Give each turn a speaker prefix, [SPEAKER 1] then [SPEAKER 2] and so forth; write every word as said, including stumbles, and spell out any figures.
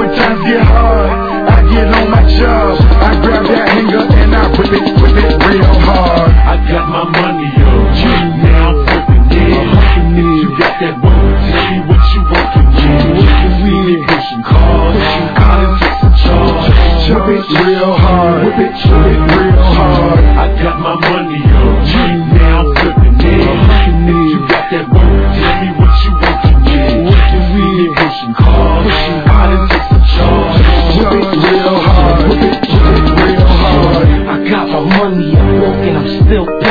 [SPEAKER 1] when times get hard, I get on my job. I grab that hanger and I whip it, whip it real hard.
[SPEAKER 2] I got my money up, now I'm flipping it. You got that work, tell me what you working with. See me pushing cars, out into some charge.
[SPEAKER 1] Whip it real hard, whip it, whip it real hard.
[SPEAKER 2] I got my money up, now I'm flipping it. You got that work, tell me what you working with. See me pushing cars, out into some charge.
[SPEAKER 1] Whip it real hard, whip it, whip it real hard.
[SPEAKER 3] I got my money, I'm broke and I'm still